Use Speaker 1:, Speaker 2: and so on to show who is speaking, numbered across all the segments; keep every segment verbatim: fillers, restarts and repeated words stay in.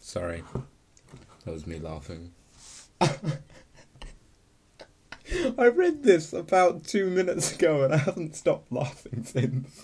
Speaker 1: Sorry, that was me laughing. I read this about two minutes ago and I haven't stopped laughing since.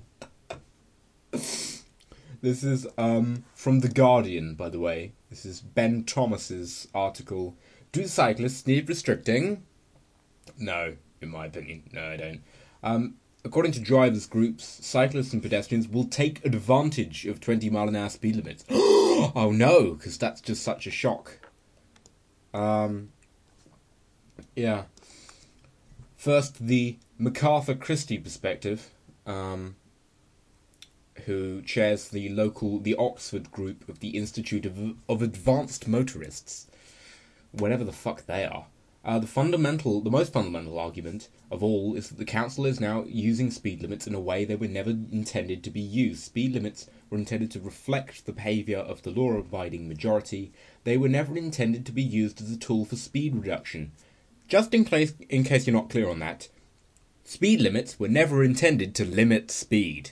Speaker 1: This is um, from The Guardian, by the way. This is Ben Thomas's article. Do cyclists need restricting? No, in my opinion. No, I don't. Um, according to drivers' groups, cyclists and pedestrians will take advantage of twenty mile an hour speed limits. Oh no, because that's just such a shock. Um, yeah. First, the MacArthur Christie perspective, um, who chairs the local, the Oxford group of the Institute of, of Advanced Motorists, whatever the fuck they are. Uh, the fundamental, the most fundamental argument of all is that the council is now using speed limits in a way they were never intended to be used. Speed limits were intended to reflect the behaviour of the law-abiding majority. They were never intended to be used as a tool for speed reduction. Just in case, in case you're not clear on that, speed limits were never intended to limit speed.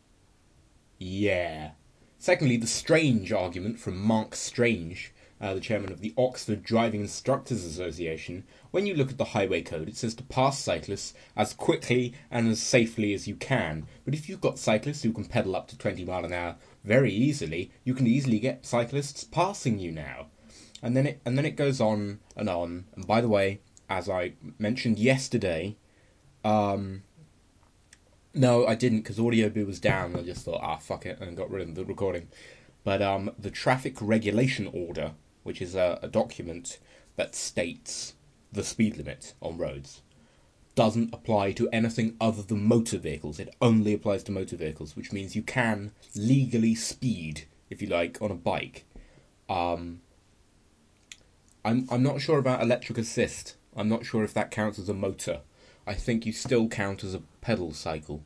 Speaker 1: Yeah. Secondly, the strange argument from Mark Strange, Uh, the chairman of the Oxford Driving Instructors Association. When you look at the highway code, it says to pass cyclists as quickly and as safely as you can. But if you've got cyclists who can pedal up to twenty mile an hour very easily, you can easily get cyclists passing you now. And then it and then it goes on and on. And by the way, as I mentioned yesterday, um, no, I didn't, because Audioboo was down. I just thought, ah, fuck it, and got rid of the recording. But um, the Traffic Regulation Order, which is a, a document that states the speed limit on roads, doesn't apply to anything other than motor vehicles. It only applies to motor vehicles, which means you can legally speed, if you like, on a bike. Um, I'm I'm not sure about electric assist. I'm not sure if that counts as a motor. I think you still count as a pedal cycle.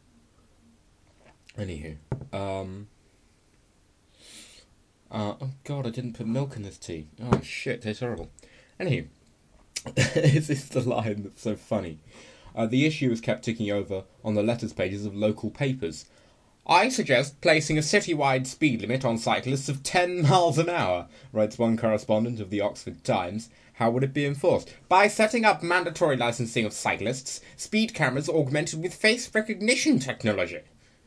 Speaker 1: Anywho, um... Uh, oh god, I didn't put milk in this tea. Oh shit, tastes horrible. Anywho, this is the line that's so funny. Uh, the issue is kept ticking over on the letters pages of local papers. I suggest placing a citywide speed limit on cyclists of ten miles an hour, writes one correspondent of the Oxford Times. How would it be enforced? By setting up mandatory licensing of cyclists, speed cameras augmented with face recognition technology.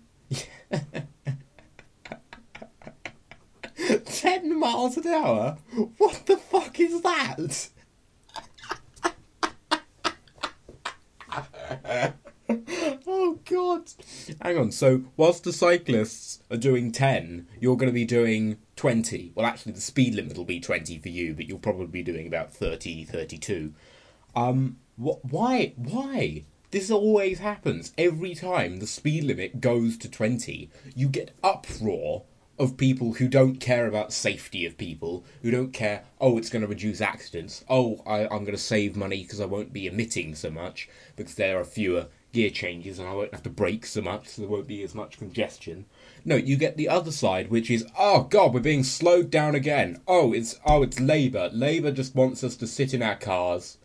Speaker 1: ten miles an hour? What the fuck is that? Oh god. Hang on, so whilst the cyclists are doing ten, you're going to be doing twenty. Well, actually the speed limit will be twenty for you, but you'll probably be doing about thirty, thirty-two. Um, wh- why? Why? This always happens. Every time the speed limit goes to twenty, you get uproar of people who don't care about safety of people, who don't care, oh, it's going to reduce accidents, oh, I, I'm going to save money because I won't be emitting so much, because there are fewer gear changes and I won't have to brake so much, so there won't be as much congestion. No, you get the other side, which is, oh god, we're being slowed down again. Oh, it's oh, it's Labour. Labour just wants us to sit in our cars.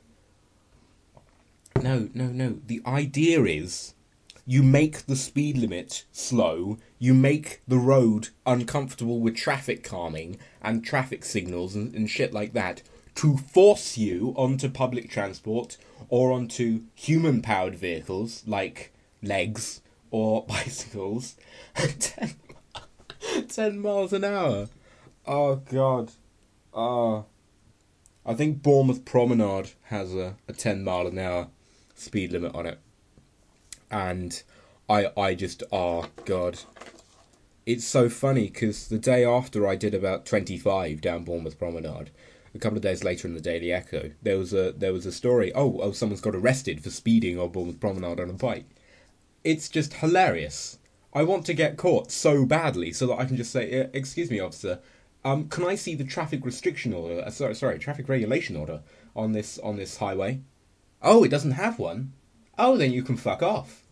Speaker 1: No, no, no. The idea is, you make the speed limit slow, you make the road uncomfortable with traffic calming and traffic signals and, and shit like that to force you onto public transport or onto human-powered vehicles like legs or bicycles at ten, ten miles an hour. Oh, God. Oh. I think Bournemouth Promenade has a, a ten mile an hour speed limit on it. And I I just, oh, God. It's so funny, because the day after I did about twenty-five down Bournemouth Promenade, a couple of days later in the Daily Echo, there was a there was a story, oh, oh, someone's got arrested for speeding on Bournemouth Promenade on a bike. It's just hilarious. I want to get caught so badly so that I can just say, excuse me, officer, um, can I see the traffic restriction order, uh, sorry, sorry, traffic regulation order on this on this highway? Oh, it doesn't have one? Oh, then you can fuck off.